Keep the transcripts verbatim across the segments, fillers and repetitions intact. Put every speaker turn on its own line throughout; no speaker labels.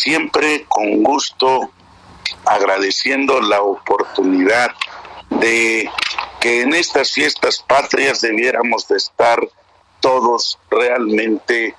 siempre con gusto, agradeciendo la oportunidad de que en estas fiestas patrias debiéramos de estar todos realmente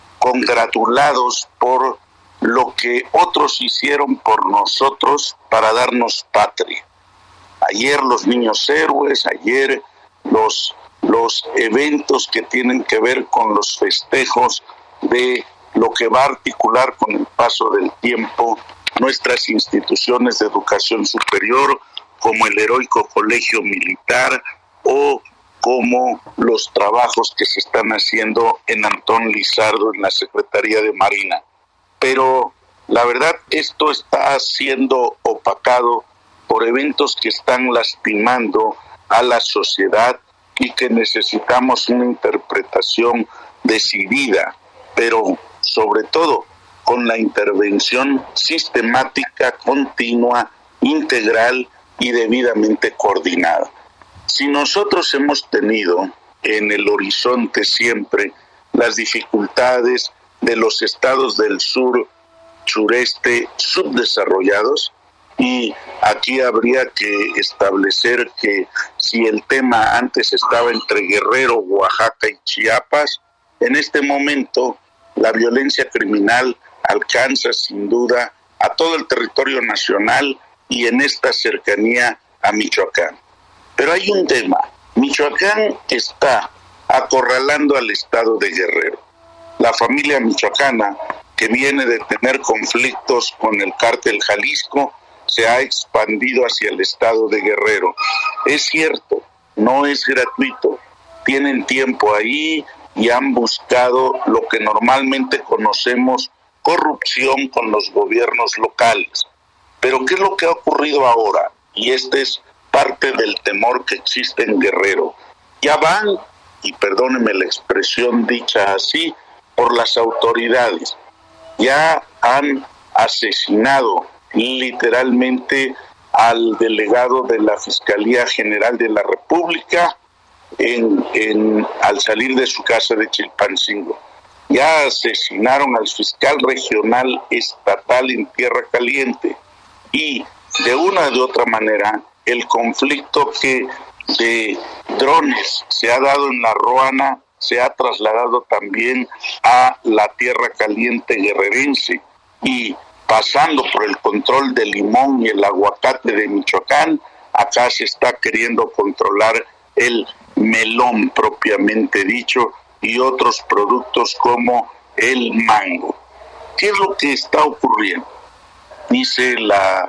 congratulados por lo que otros hicieron por nosotros para darnos patria. Ayer los niños héroes, ayer los, los eventos que tienen que ver con los festejos de lo que va a articular con el paso del tiempo nuestras instituciones de educación superior, como el heroico Colegio Militar o como los trabajos que se están haciendo en Antón Lizardo en la Secretaría de Marina. Pero la verdad, esto está siendo opacado por eventos que están lastimando a la sociedad y que necesitamos una interpretación decidida, pero sobre todo con la intervención sistemática, continua, integral y debidamente coordinada. Si nosotros hemos tenido en el horizonte siempre las dificultades de los estados del sur, sureste subdesarrollados, y aquí habría que establecer que si el tema antes estaba entre Guerrero, Oaxaca y Chiapas, en este momento la violencia criminal alcanza sin duda a todo el territorio nacional y en esta cercanía a Michoacán. Pero hay un tema, Michoacán está acorralando al estado de Guerrero. La familia michoacana, que viene de tener conflictos con el cártel Jalisco, se ha expandido hacia el estado de Guerrero. Es cierto, no es gratuito, tienen tiempo ahí y han buscado lo que normalmente conocemos corrupción con los gobiernos locales. Pero ¿qué es lo que ha ocurrido ahora? Y este es parte del temor que existe en Guerrero. Ya van, y perdónenme la expresión dicha así, por las autoridades. Ya han asesinado literalmente al delegado de la Fiscalía General de la República en, en, al salir de su casa de Chilpancingo. Ya asesinaron al fiscal regional estatal en Tierra Caliente. Y de una u otra manera, el conflicto que de drones se ha dado en la Ruana se ha trasladado también a la Tierra Caliente guerrerense, y pasando por el control del limón y el aguacate de Michoacán, acá se está queriendo controlar el melón propiamente dicho y otros productos como el mango. ¿Qué es lo que está ocurriendo? Dice la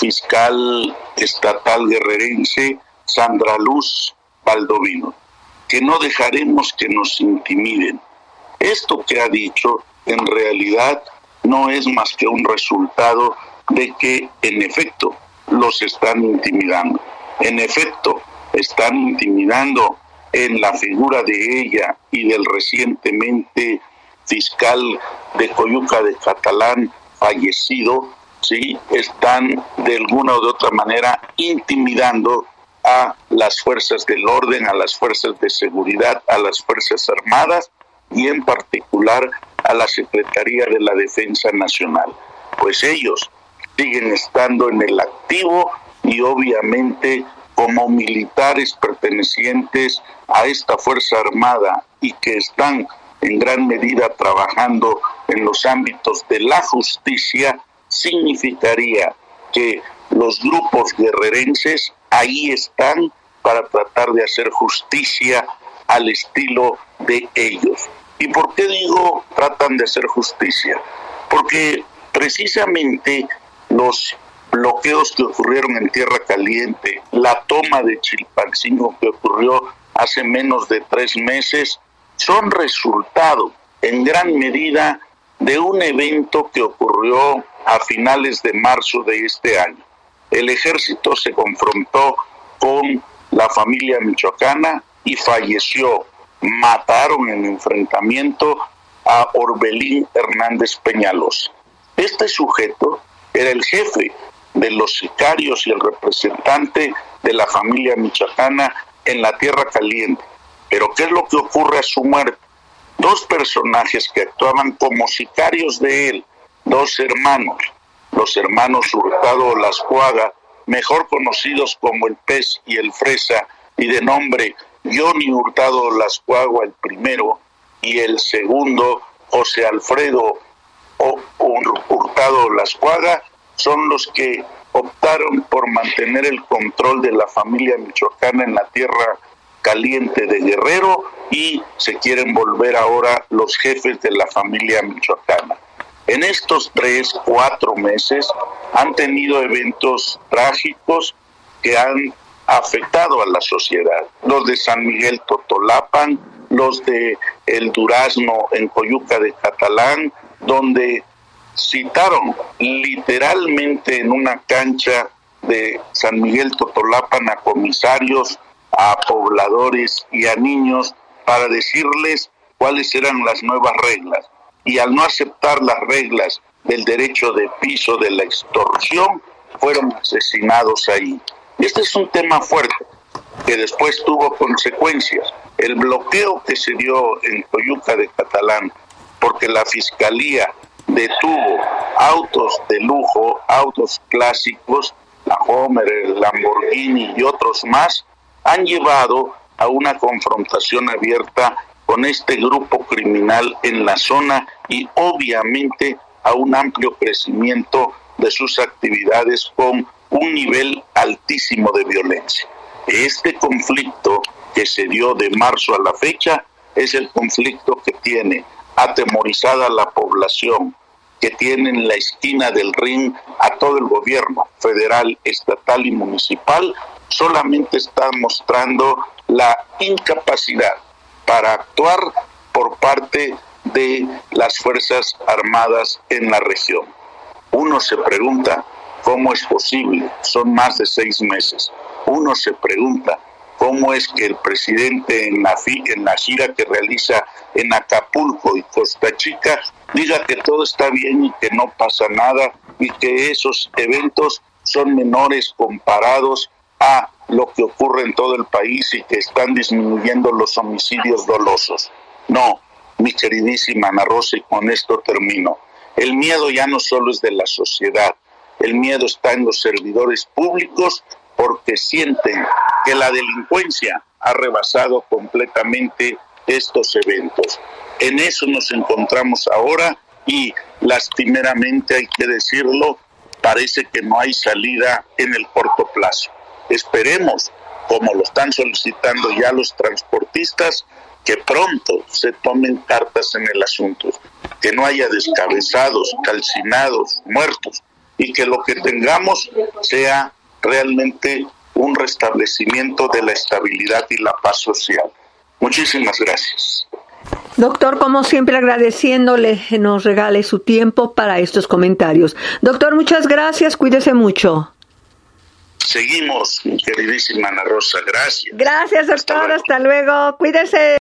fiscal estatal guerrerense Sandra Luz Baldovino, que no dejaremos que nos intimiden. Esto que ha dicho en realidad no es más que un resultado de que en efecto los están intimidando. En efecto están intimidando en la figura de ella y del recientemente fiscal de Coyuca de Catalán fallecido, ¿sí? Están de alguna u de otra manera intimidando a las fuerzas del orden, a las fuerzas de seguridad, a las fuerzas armadas y en particular a la Secretaría de la Defensa Nacional. Pues ellos siguen estando en el activo y obviamente como militares pertenecientes a esta Fuerza Armada y que están en gran medida trabajando en los ámbitos de la justicia, significaría que los grupos guerrerenses ahí están para tratar de hacer justicia al estilo de ellos. ¿Y por qué digo tratan de hacer justicia? Porque precisamente los bloqueos que ocurrieron en Tierra Caliente, la toma de Chilpancingo que ocurrió hace menos de tres meses, son resultado en gran medida de un evento que ocurrió a finales de marzo de este año. El ejército se confrontó con la familia michoacana y falleció. Mataron en enfrentamiento a Orbelín Hernández Peñalosa. Este sujeto era el jefe de los sicarios y el representante de la familia michoacana en la Tierra Caliente. Pero ¿qué es lo que ocurre a su muerte? Dos personajes que actuaban como sicarios de él dos hermanos, los hermanos Hurtado Lascuaga, mejor conocidos como el Pez y el Fresa, y de nombre Johnny Hurtado Lascuaga el primero, y el segundo, José Alfredo Hurtado Lascuaga, son los que optaron por mantener el control de la familia michoacana en la tierra caliente de Guerrero y se quieren volver ahora los jefes de la familia michoacana. En estos tres, cuatro meses han tenido eventos trágicos que han afectado a la sociedad. Los de San Miguel Totolapan, los de El Durazno en Coyuca de Catalán, donde citaron literalmente en una cancha de San Miguel Totolapan a comisarios, a pobladores y a niños para decirles cuáles eran las nuevas reglas. Y al no aceptar las reglas del derecho de piso de la extorsión, fueron asesinados ahí. Este es un tema fuerte que después tuvo consecuencias. El bloqueo que se dio en Coyuca de Catalán, porque la Fiscalía detuvo autos de lujo, autos clásicos, la Homer, el Lamborghini y otros más, han llevado a una confrontación abierta con este grupo criminal en la zona y obviamente a un amplio crecimiento de sus actividades con un nivel altísimo de violencia. Este conflicto que se dio de marzo a la fecha es el conflicto que tiene atemorizada a la población, que tiene en la esquina del ring a todo el gobierno federal, estatal y municipal. Solamente está mostrando la incapacidad para actuar por parte de las Fuerzas Armadas en la región. Uno se pregunta, ¿cómo es posible? Son más de seis meses. Uno se pregunta, ¿cómo es que el presidente en la, en la gira que realiza en Acapulco y Costa Chica diga que todo está bien y que no pasa nada y que esos eventos son menores comparados a lo que ocurre en todo el país y que están disminuyendo los homicidios dolosos? No, mi queridísima Ana Rosa, y con esto termino. El miedo ya no solo es de la sociedad, el miedo está en los servidores públicos porque sienten que la delincuencia ha rebasado completamente estos eventos. En eso nos encontramos ahora y lastimeramente, hay que decirlo, parece que no hay salida en el corto plazo. Esperemos, como lo están solicitando ya los transportistas, que pronto se tomen cartas en el asunto, que no haya descabezados, calcinados, muertos, y que lo que tengamos sea realmente un restablecimiento de la estabilidad y la paz social. Muchísimas gracias.
Doctor, como siempre, agradeciéndole nos regale su tiempo para estos comentarios. Doctor, muchas gracias, cuídese mucho.
Seguimos, mi queridísima Ana Rosa, gracias.
Gracias, doctor, hasta luego, hasta luego. Cuídese.